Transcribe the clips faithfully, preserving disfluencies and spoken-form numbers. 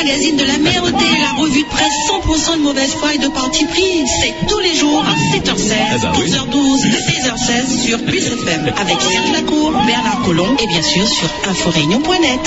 magazine de la merde, la revue de presse cent pour cent de mauvaise foi et de parti pris. C'est tous les jours à sept heures seize, eh ben oui. douze heures douze et seize heures seize sur Plus F M avec Serge Lacour, Bernard Collomb et bien sûr sur inforéunion point net.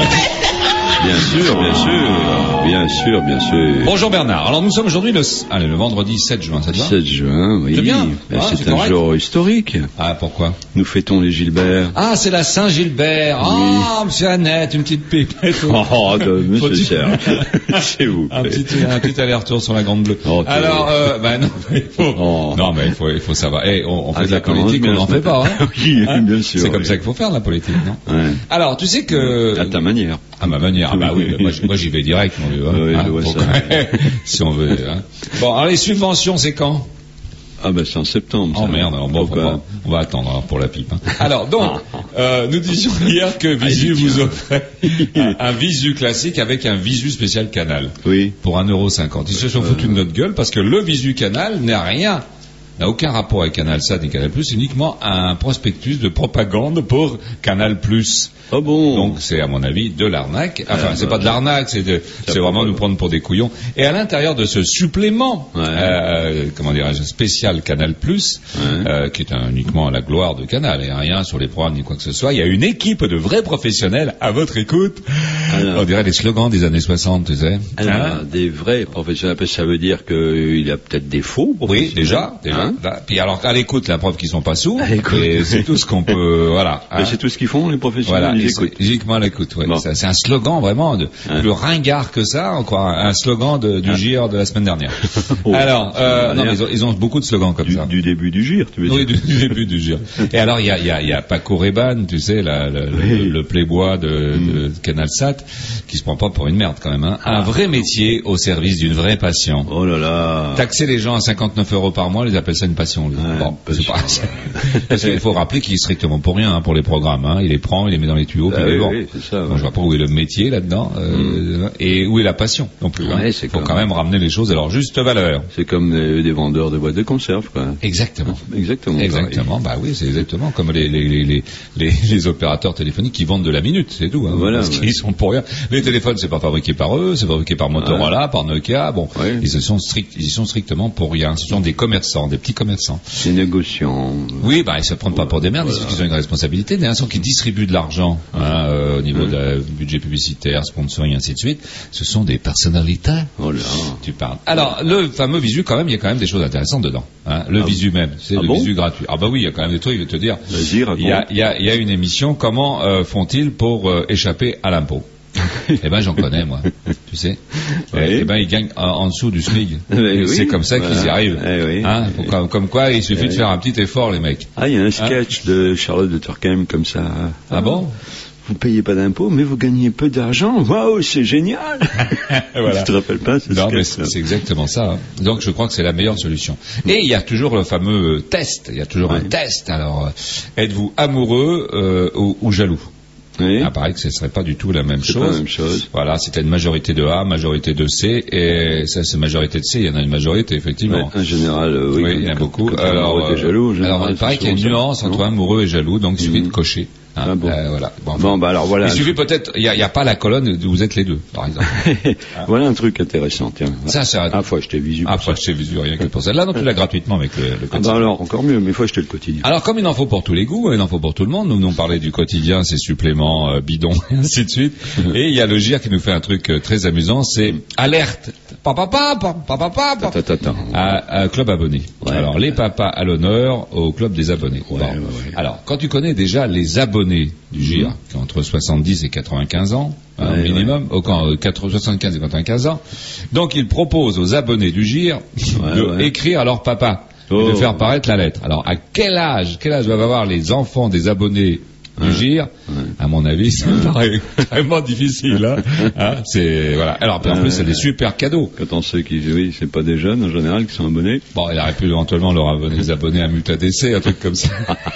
Bien sûr, bien sûr, bien sûr, bien sûr. Bonjour Bernard. Alors nous sommes aujourd'hui le, allez, le vendredi sept juin, ça te va ? sept juin, oui. C'est bien. Ben, Ah, c'est, c'est un correct. jour historique. Ah, pourquoi ? Nous fêtons les Gilbert. Ah, c'est la Saint-Gilbert. Ah, Oui. oh, monsieur Annette, une petite pépette. Oh, de monsieur Faut-il- Serge. C'est vous. Un petit, un petit aller-retour sur la Grande Bleue. Oh, t'es- Alors, euh, bah non, mais il faut, Oh. non, mais il faut, il faut savoir. Eh, on, on fait Ah, de la ça commence politique, on bien, n'en ce fait pas, hein. Oui, Hein bien sûr, C'est comme oui. ça qu'il faut faire de la politique, non ? Ouais. Alors, tu sais que... À ta manière. À ma manière. Ah bah oui, mais moi, j- moi j'y vais direct, mon vieux. Hein. Oui, je Hein, vois faut ça. quand même- si on veut. Hein. Bon, alors les subventions, c'est quand ? Ah ben c'est en septembre. Oh ça. merde, alors bon, Pourquoi on va, on va attendre alors, pour la pipe. Hein. Alors donc, euh, nous disions hier que Visu Allez, vous tiens. offrait un, un Visu classique avec un Visu spécial Canal Oui. pour un euro cinquante. Ils se sont foutus de notre gueule parce que le Visu Canal n'a rien, n'a aucun rapport avec Canal Sat et Canal Plus, uniquement un prospectus de propagande pour Canal Plus. Ah bon. Donc c'est à mon avis de l'arnaque. Enfin, Ah, c'est bah, pas de l'arnaque, c'est de, c'est peut vraiment pas. nous prendre pour des couillons. Et à l'intérieur de ce supplément, Ouais. euh, comment dirais-je, spécial Canal Plus, Ouais. euh, qui est un- uniquement la gloire de Canal et rien sur les programmes ni quoi que ce soit, il y a une équipe de vrais professionnels à votre écoute. Alors. On dirait les slogans des années soixante, tu sais. Alors, Hein des vrais professionnels, ça veut dire qu'il a peut-être des faux Oui, professionnels. déjà, déjà. Hein Là. Puis alors à l'écoute, la preuve qu'ils sont pas sourds. À l'écoute. Et c'est tout ce qu'on peut, voilà. Mais hein. c'est tout ce qu'ils font, les professionnels, Voilà, ils ils écoutent. sont uniquement à l'écoute. Ouais. Bon. Ça, c'est un slogan vraiment de, Hein. plus ringard que ça, encore un, un slogan de, du Hein. G I R de la semaine dernière. Oh, alors, euh, semaine non, mais dernière. ils, ont, ils ont beaucoup de slogans comme Du, ça. du début du gire, tu veux Oui, dire. du, du début du G I R. Et alors, il y a, il y, a, il y a Paco Rabanne, tu sais, la, la- Oui. le, le playboy de, Mm. de Canal Sat, qui se prend pas pour une merde quand même. Hein. Un vrai métier au service d'une vraie passion. Oh là là. Taxer les gens à cinquanteneuf euros par mois, ils appellent ça une passion. Lui. Ouais, bon, c'est passion, pas. Parce qu'il faut rappeler qu'il est strictement pour rien hein, pour les programmes. Hein. Il les prend, il les met dans les tuyaux, Ah puis il les oui, vend. oui, c'est ça. Bon, ouais. je vois pas où est le métier là-dedans euh, et où est la passion non plus. Ouais, hein. c'est faut comme- quand même ramener les choses à leur juste valeur. C'est comme des, des vendeurs de boîtes de conserve, quoi. Exactement. Exactement. Exactement. Bah oui, c'est exactement comme les les, les, les, les les opérateurs téléphoniques qui vendent de la minute, c'est tout. Hein, Voilà, parce ouais. qu'ils sont pour rien. Les téléphones, c'est pas fabriqué par eux, c'est fabriqué par Motorola, par Nokia. Bon, Ouais. ils se sont strict, ils y sont strictement pour rien. Ce sont des commerçants, des petits commerçants. Des négociants. Oui, bah ils se prennent pas pour des merdes, Voilà. ils, ils ont une responsabilité. Des gens qui distribuent de l'argent hein, euh, au niveau du budget publicitaire, sponsoring, ainsi de suite. Ce sont des personnalités. Oh là. Tu parles. Alors, le fameux visu, quand même, il y a quand même des choses intéressantes dedans. Hein. Le Ah visu même, c'est Ah le bon visu gratuit. Ah bah oui, il y a quand même des trucs, je vais te dire. Vas-y, raconte. Il y a, il y a, il y a une émission, comment euh, font-ils pour euh, échapper à l'impôt Eh ben, j'en connais, moi. Tu sais. Oui. Eh ben, ils gagnent en, en dessous du SMIC. Eh ben Et oui, c'est comme ça qu'ils y voilà. arrivent. Eh oui. Hein, faut comme, comme quoi, il suffit Eh de oui. faire un petit effort, les mecs. Ah, il y a un sketch de Charlotte de Turckheim comme ça. Ah bon Vous payez pas d'impôts, mais vous gagnez peu d'argent. Waouh, c'est génial. Voilà. Tu te rappelles pas ce Non, mais sketch, c'est c'est exactement ça. hein. Donc, je crois que c'est la meilleure solution. Et il y a toujours le fameux euh, test. Il y a toujours un Ouais. test. Alors, euh, êtes-vous amoureux euh, ou, ou jaloux Oui. Ah, pareil que ce serait pas du tout la même C'est chose. pas la même chose. Voilà, c'était une majorité de A, majorité de C, et ça, c'est majorité de C. Il y en a une majorité, effectivement. Ouais, en général, euh, oui. Oui, quand- il y en a quand- beaucoup. quand Alors, on est euh, jaloux, en général, alors, il c'est paraît qu'il y a une souvent ça, nuance entre non amoureux et jaloux, donc il suffit Mhm. de cocher. Hein, Ah bon. euh, voilà. Bon, enfin, Bon, bah alors voilà. il suffit peut-être, il n'y a, il y a pas la colonne où vous êtes les deux, par exemple. Voilà un truc intéressant, tiens. Ça, c'est un- Ah, faut acheter visu. pour Après, ça. je t'ai vu rien que pour ça. Là, non, tu l'as gratuitement avec le, le Ah quotidien. bah alors, encore mieux, mais il faut acheter le quotidien. Alors, comme il en faut pour tous les goûts, il en faut pour tout le monde, nous nous parlé du quotidien, ses suppléments euh, bidons, et ainsi de suite. Et il y a le G I R qui nous fait un truc euh, très amusant, c'est alerte, papa, papa, papa, papa, Attends, attends. à, à club abonné. Ouais. Alors, les papas à l'honneur au club des abonnés. Ouais, Bon. ouais, ouais. Alors, quand tu connais déjà les abonnés du G I R, qui ont entre soixante-dix et quatre-vingt-quinze ans, hein, Ouais, au minimum, au quand, euh, quatre- soixante-quinze et quatre-vingt-quinze ans, donc ils proposent aux abonnés du G I R Ouais, de ouais. écrire à leur papa. Et Oh. de faire paraître la lettre. Alors, à quel âge, quel âge doivent avoir les enfants des abonnés du Ouais. G I R? Ouais. À mon avis, ça me paraît vraiment difficile. Hein. Hein, c'est voilà. Alors, puis en plus, c'est des super cadeaux. Quand on sait qu'ils, oui, c'est pas des jeunes en général qui sont abonnés. Bon, il aurait pu éventuellement leur abonner, les abonnés à Mutadc, un truc comme ça.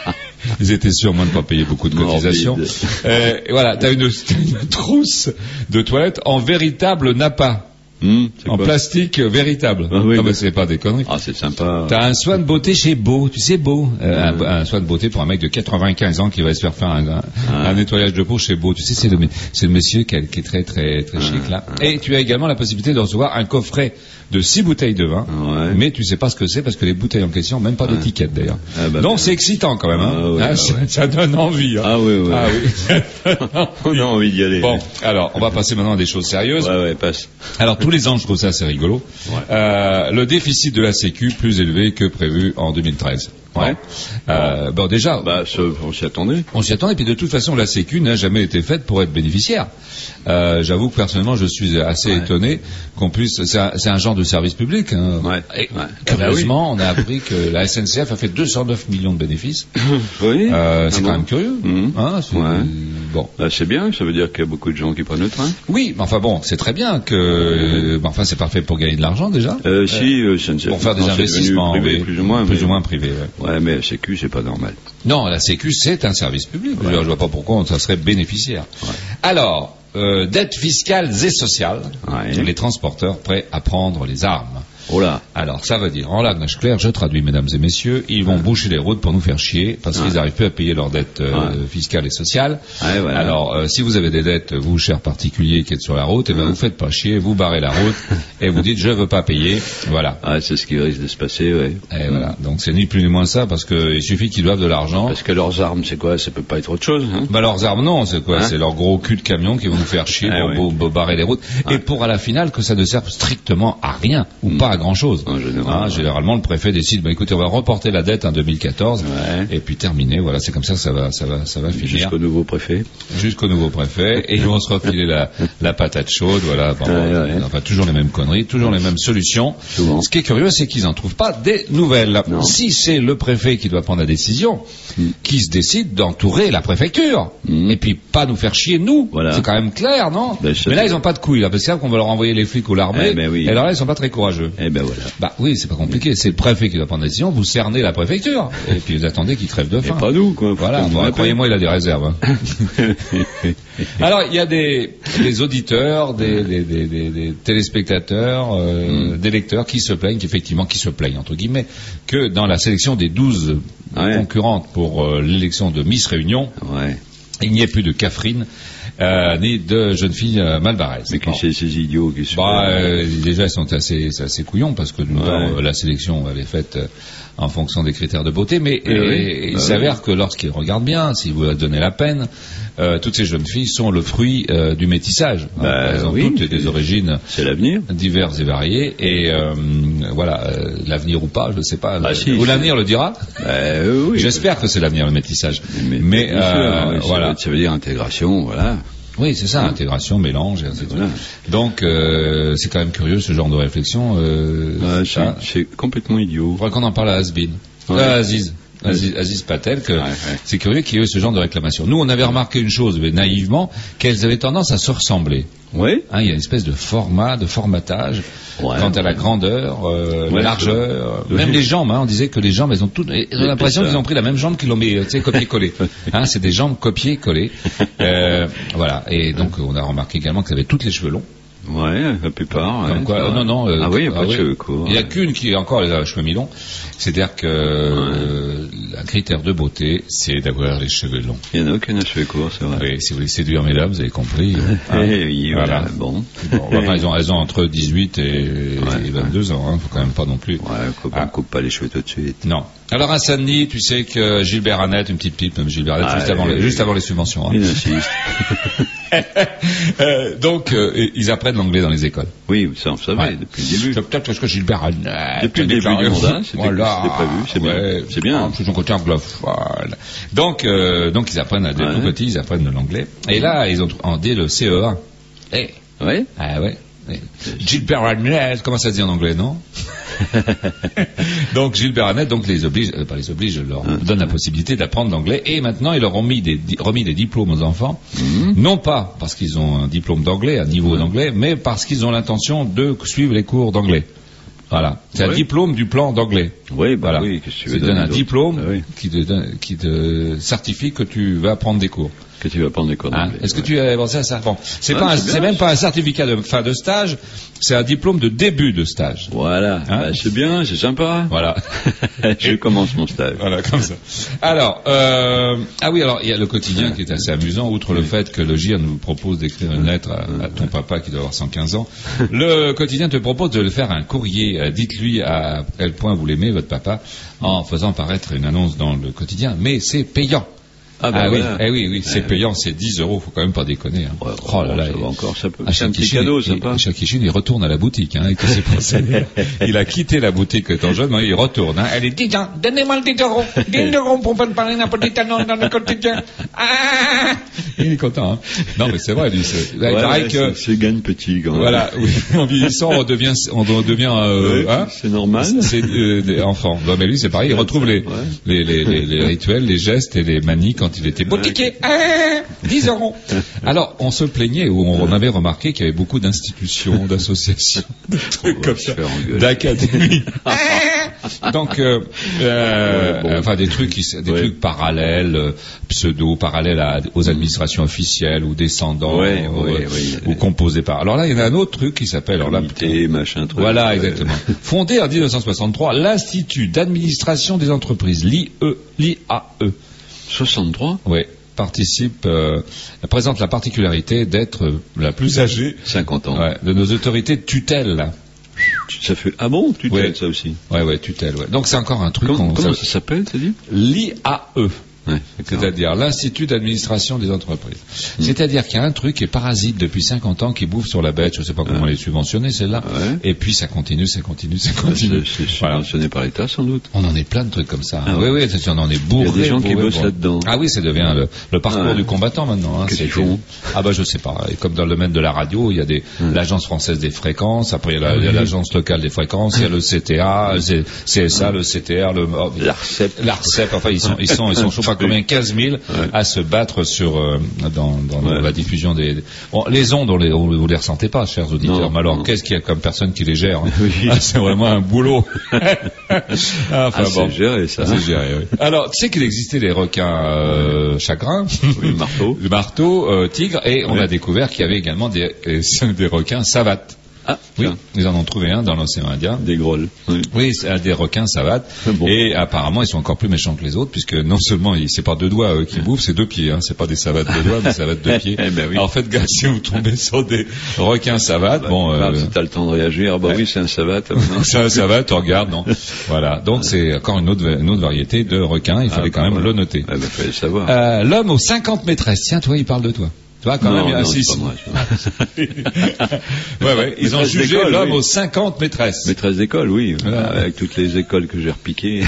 Ils étaient sûrs, moi, de pas payer beaucoup de cotisations. Morbide. Euh, et voilà, t'as une, t'as une trousse de toilette en véritable nappa. Mmh, en quoi? plastique euh, véritable. Ah, oui, non, mais bah... c'est pas des conneries. Ah, c'est sympa. T'as un soin de beauté chez Beau, tu sais Beau, euh, mmh. un, un soin de beauté pour un mec de quatre-vingt-quinze ans qui va se faire faire un, un, ah. un nettoyage de peau chez Beau. Tu sais, c'est le, c'est le monsieur qui, qui est très très très chic là. Ah. Et tu as également la possibilité de recevoir un coffret de six bouteilles de vin, ouais. mais tu sais pas ce que c'est parce que les bouteilles en question n'ont même pas ah. d'étiquette d'ailleurs. Ah, bah, Donc bah, c'est excitant quand même. Hein. Ah, oui, ah, bah, ça, ouais. ça donne envie. Hein. Ah oui, oui. Ah, oui. On a envie d'y aller. Bon, alors on va passer maintenant à des choses sérieuses. Ouais, ouais, passe. Alors tous les ans, je trouve ça assez rigolo. Ouais. Euh, le déficit de la Sécu plus élevé que prévu en deux mille treize. Ouais. Euh, bon déjà, bah, ce, on s'y attendait. On s'y attendait. Et puis de toute façon, la Sécu n'a jamais été faite pour être bénéficiaire. Euh, j'avoue que personnellement, je suis assez ouais. étonné qu'on puisse. C'est un, c'est un genre de service public. Hein. Ouais. Et, ouais. curieusement, bah oui. on a appris que la S N C F a fait deux cent neuf millions de bénéfices. Oui. Euh, c'est ah quand bon. même curieux. Mmh. Hein, c'est, ouais. Bon. Bah, c'est bien. Ça veut dire qu'il y a beaucoup de gens qui prennent le train. Oui, mais enfin bon, c'est très bien que. Euh, bah, enfin, c'est parfait pour gagner de l'argent déjà. Euh, si, euh, S N C F. Pour faire des non, investissements privé, oui, plus ou moins. Plus mais... ou moins privé. Ouais. ouais, mais la Sécu, c'est pas normal. Non, la Sécu, c'est un service public. Ouais. Je vois pas pourquoi ça serait bénéficiaire. Ouais. Alors, euh, dettes fiscales et sociales, ouais. les transporteurs prêts à prendre les armes. Oh là. Alors, ça veut dire, en langage clair, je traduis, mesdames et messieurs, ils vont ouais. boucher les routes pour nous faire chier, parce ouais. qu'ils n'arrivent plus à payer leurs dettes euh, ouais. fiscales et sociales. Ouais, voilà. Alors, euh, si vous avez des dettes, vous, chers particuliers qui êtes sur la route, eh ben, vous faites pas chier, vous barrez la route, et vous dites, je veux pas payer. Voilà. Ah, c'est ce qui risque de se passer, ouais. Et mmh. voilà. Donc, c'est ni plus ni moins ça, parce que il suffit qu'ils doivent de l'argent. Parce que leurs armes, c'est quoi? Ça peut pas être autre chose, hein? Bah, leurs armes, non, c'est quoi? Hein? C'est leur gros cul de camion qui vont nous faire chier ah, pour, ouais. pour barrer les routes. Ah. Et pour, à la finale, que ça ne serve strictement à rien, ou mmh. pas à grand chose. Ah, Hein, ouais. Généralement, le préfet décide, bah, écoutez, on va reporter la dette en deux mille quatorze, ouais. et puis terminer. Voilà, c'est comme ça, ça va, ça va, ça va finir. Jusqu'au nouveau préfet. Jusqu'au nouveau préfet, et ils vont se refiler la, la patate chaude, voilà. Bon, ouais, ouais. Enfin, toujours les mêmes conneries, toujours les mêmes solutions. Souvent. Ce qui est curieux, c'est qu'ils n'en trouvent pas des nouvelles. Non. Si c'est le préfet qui doit prendre la décision, mm. qui se décide d'entourer la préfecture, mm. et puis pas nous faire chier nous, voilà. C'est quand même clair, non? Ben, mais là, ils n'ont pas de couilles, là, parce que qu'on va leur envoyer les flics ou l'armée, eh ben oui. et alors là, ils sont pas très courageux. Eh ben voilà. Bah oui, c'est pas compliqué. C'est le préfet qui doit prendre la décision. Vous cernez la préfecture et puis vous attendez qu'il crève de faim. Et pas nous, quoi. Voilà. Bon, croyez-moi, il a des réserves. Hein. Alors, il y a des, des auditeurs, des, des, des, des, des téléspectateurs, euh, mm. des lecteurs qui se plaignent, effectivement, qui se plaignent entre guillemets, que dans la sélection des douze ouais. concurrentes pour euh, l'élection de Miss Réunion, ouais. il n'y ait plus de Catherine. Euh, ni de jeunes filles euh, Malvarez. Mais qui c'est ces idiots qui se bah, euh, déjà, ils sont assez, assez couillons parce que d'une ouais. part, euh, la sélection elle est faite euh, en fonction des critères de beauté, mais eh et, oui. et, il bah s'avère oui. que lorsqu'ils regardent bien, si vous leur donnez la peine, euh, toutes ces jeunes filles sont le fruit euh, du métissage. Bah, elles ont oui, toutes des origines c'est l'avenir. diverses et variées, et euh, voilà, euh, l'avenir ou pas, je ne sais pas, ah, le, si, ou l'avenir le dira. Bah, oui, J'espère bah, que c'est l'avenir le métissage. Mais, mais euh, euh, ça voilà, veut, ça veut dire intégration, voilà. Oui, c'est ça, intégration, mélange, et ainsi de suite. Donc, euh, c'est quand même curieux ce genre de réflexion. Euh, ouais, c'est, c'est complètement idiot. Il faudrait qu'on en parle à Asbin, ouais. à Aziz. Aziz, Aziz Patel, que ouais, ouais. c'est curieux qu'il y ait eu ce genre de réclamation. Nous, on avait remarqué une chose, mais naïvement, qu'elles avaient tendance à se ressembler. Oui. Hein, il y a une espèce de format, de formatage, ouais, quant à la grandeur, euh, ouais, la largeur, ouais. même les jambes. Hein, on disait que les jambes, elles ont toutes. J'ai l'impression qu'ils ont pris la même jambe qu'ils l'ont mis, tu sais, copier-coller. Hein, c'est des jambes copier-coller. Euh, voilà. Et donc, on a remarqué également qu'elles avaient toutes les cheveux longs. Ouais, la plupart. Ouais, quoi, non, non. Euh, ah oui, il n'y a pas ah de oui. cheveux courts. Il n'y a qu'une qui, encore, les cheveux mi-longs. C'est-à-dire que ouais. euh, un critère de beauté, c'est d'avoir les cheveux longs. Il n'y en a aucun à cheveux courts, c'est vrai. Oui, si vous voulez séduire mesdames, vous avez compris. Hein. oui, voilà. Bon. bon enfin, ils ont, elles ont entre dix-huit et, ouais, et vingt-deux ouais. ans. Hein. Faut quand même pas non plus. Ouais, faut ah. coupe pas les cheveux tout de suite. Non. Alors à Saint-Denis, tu sais que Gilbert Annette, une petite pipe, même Gilbert Annette, ah, juste, avant les, juste avant les subventions. Hein. Il insiste. euh, donc, euh, ils apprennent l'anglais dans les écoles. Oui, ça on savait ouais. depuis le début. Peut-être parce que Gilbert Annette. Depuis le début du mandat, c'était, voilà. c'était prévu. C'est ouais. bien. C'est bien. C'est son côté anglophone. Donc, euh, donc ils apprennent à des ouais. tout petits, ils apprennent de l'anglais. Et là, ils ont endé le C E un. Eh. Oui. Ah ouais. Gilbert Annette, comment ça se dit en anglais, non? Donc Gilbert Annette, donc les oblige, euh, pas les oblige, leur mmh. donne la possibilité d'apprendre l'anglais. Et maintenant, ils leur ont mis des, di- remis des diplômes aux enfants, mmh. non pas parce qu'ils ont un diplôme d'anglais, un niveau mmh. d'anglais, mais parce qu'ils ont l'intention de suivre les cours d'anglais. Voilà, c'est oui. un diplôme du plan d'anglais. Oui, bah voilà. oui, qu'est-ce que tu veux donner un d'autres. diplôme ah, oui. qui, te, qui te certifie que tu vas prendre des cours. Que tu vas prendre des cours d'anglais. Hein, Est-ce que ouais. tu avais pensé à ça? Bon, c'est Ouais, pas, un- c'est bien, c'est même ça. pas un certificat de fin de stage, c'est un diplôme de début de stage. Voilà, Hein bah, c'est bien, c'est sympa. Voilà. Je commence mon stage. Voilà, comme ça. Alors, euh, ah oui, alors il y a le quotidien qui est assez amusant, outre le fait que le G I R nous propose d'écrire une lettre à, à ton papa qui doit avoir cent quinze ans. Le quotidien te propose de le faire un courrier. Euh, Dites-lui à quel point vous l'aimez, votre papa, en faisant paraître une annonce dans le quotidien. Mais c'est payant. Ah, bah, oui, voilà. eh oui, oui, c'est Eh, payant, c'est dix euros, faut quand même pas déconner. Hein. Ouais, oh là là, ça il- va encore, ça peut. à C'est un chaque petit Chine, cadeau, il- sympa. à chaque Chine, il retourne à la boutique. Hein, que c'est passé. Il a quitté la boutique étant jeune, mais il retourne. Hein. Elle est dix ans, donnez-moi le dix euros, dix euros pour préparer une petite annonce dans le quotidien. Ah il est content. Hein. Non, mais c'est vrai, lui. C'est, il Ouais, paraît ouais, que c'est, c'est gagne petit quand même. voilà, oui, en vieillissant, on redevient, on devient, euh, Ouais, hein, c'est normal. c'est euh, des enfants. Bon, mais lui, c'est pareil. Il retrouve les, Ouais. les, les, les, les rituels, les gestes et les manies quand il était boutiquier. Ah, dix euros. Alors, on se plaignait ou on avait remarqué qu'il y avait beaucoup d'institutions, d'associations, de trucs va comme se ça, faire engueuler. d'académies. Donc, euh, euh, Ouais, bon. enfin, des trucs, qui, des Ouais. trucs parallèles, euh, pseudo, parallèles à, aux administrations officielles ou descendants, Ouais, ou, ouais, euh, ouais. ou composés par. Alors là, il y en a un autre truc qui s'appelle, alors là, Comité, machin, truc. voilà, Euh, exactement. Fondé en mille neuf cent soixante-trois, l'Institut d'administration des entreprises, l'I E, l'I A E, soixante-trois oui, participe, euh, présente la particularité d'être euh, la plus âgée cinquante ans. ouais, de nos autorités de tutelle. Là. Ça fait, ah bon, tu Ouais. t'aides ça aussi. Ouais, ouais, tutelle. Ouais. Donc c'est encore un truc. Comment, qu'on- comment ça- ça s'appelle, t'as dit? L'I A E. Ouais, d'accord. C'est-à-dire l'Institut d'administration des entreprises. Mm. C'est-à-dire qu'il y a un truc qui est parasite depuis cinquante ans, qui bouffe sur la bête, je ne sais pas comment Ouais. les subventionner, celle-là, Ouais. et puis ça continue, ça continue, ça C'est, continue. c'est Voilà. subventionné par l'État, sans doute. On en est plein de trucs comme ça. Ah oui, ouais. oui, c'est sûr, on en est bourré. Il y a des gens qui bourré, bossent bourré. là-dedans. Ah oui, ça devient le, le parcours Ouais. du combattant maintenant. Hein. Qu'est-ce C'est- qu'ils font Ah bah je sais pas. Et comme dans le domaine de la radio, il y a des Hum. l'agence française des fréquences, après il y a, la- il y a l'agence locale des fréquences, il y a le C T A, le C- CSA, le C T R, le oh, L'ARCEP. l'ARCEP. Enfin, ils sont, ils sont, ils sont, je sais pas combien, quinze mille Ouais. à se battre sur euh, dans, dans Ouais. la diffusion des. des- Bon, les ondes, on les, on, vous les ressentez pas, chers auditeurs. Non, mais alors, non. qu'est-ce qu'il y a comme personne qui les gère hein Oui. Ah, c'est vraiment un boulot. Ah, enfin, Ah, c'est géré, ça. c'est géré, oui. Alors, tu sais qu'il existait les requins euh, chagrins, Oui, marteau. le marteau, euh, tigre, et on Oui. a découvert qu'il y avait également des, euh, des requins savates. Ah, Oui, tiens, ils en ont trouvé un dans l'océan Indien. des grolles. Oui. Oui, c'est des requins savates. Bon. Et apparemment, ils sont encore plus méchants que les autres, puisque non seulement ils- c'est pas deux doigts euh, qui bouffent, c'est deux pieds. Hein. C'est pas des savates de doigts, mais savates de pieds. Eh ben oui. Alors faites gaffe si vous tombez sur des requins savates. bon, Bah, euh, si t'as le temps de réagir, ah bah ouais. oui, c'est un savate. c'est un savate, on regarde, non. Voilà. Donc c'est encore une autre, une autre variété de requins. Il fallait Ah, quand même voilà. le noter. Ah bah, fallait le savoir. Euh, L'homme aux cinquante maîtresses. Tiens, toi, il parle de toi. Tu vois, quand non, même, non, ah, c'est si, pas si. moi. ouais, ouais. Ils ont Maîtresse jugé d'école, l'homme oui. aux cinquante maîtresses. Maîtresse d'école, oui. Voilà. Avec toutes les écoles que j'ai repiquées.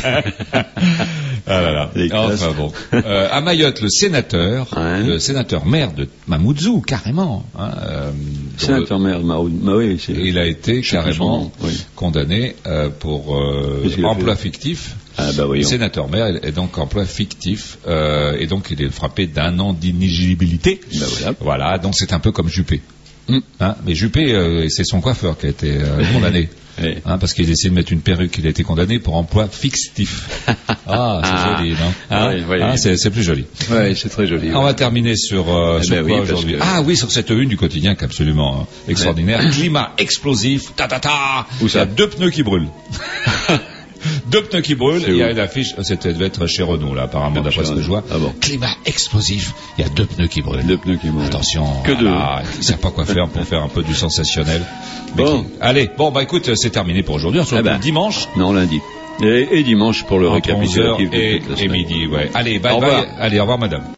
Ah là là. Les classes. Enfin bon. Euh, à Mayotte, le sénateur, Ouais. le sénateur maire de Mamoudzou, carrément. Hein, euh, dont Sénateur maire de Maroud. Bah oui, c'est. le- il a été Je sais plus son carrément nom, oui. condamné euh, pour euh, Qu'est-ce qu'il a emploi fait fictif. Ah bah voyons. Sénateur maire est donc emploi fictif euh, et donc il est frappé d'un an d'inéligibilité. Bah voilà. Voilà, donc c'est un peu comme Juppé. Mm. Hein, mais Juppé, euh, c'est son coiffeur qui a été euh, condamné. Oui. Hein, parce qu'il essaie de mettre une perruque, il a été condamné pour emploi fictif. Ah, c'est Ah. joli, non Ah Hein oui, oui. Hein, c'est, c'est plus joli. Ouais, c'est très joli. On va terminer sur, euh, Eh sur ben quoi oui, parce aujourd'hui que- Ah oui, sur cette une du quotidien qui est absolument hein, extraordinaire. Climat explosif, ta ta ta. Où Il y a ça deux pneus qui brûlent. Deux pneus qui brûlent, C'est il y a où une affiche, c'était devait être chez Renault là, apparemment, Ah, d'après chez ce que je vois. Renault. Ah bon. Climat explosif, il y a deux pneus qui brûlent. Deux pneus qui brûlent. Attention, Que deux. voilà, ils ne savent pas quoi faire pour faire un peu du sensationnel. Mais Bon. qui- Allez, bon bah écoute, c'est terminé pour aujourd'hui. On se Eh retrouve ben. dimanche Non, lundi. Et, et dimanche pour le entre onze heures récapitulatif de et, toute la et semaine. midi. Ouais. Allez, bye Au bye. revoir. Allez, au revoir madame.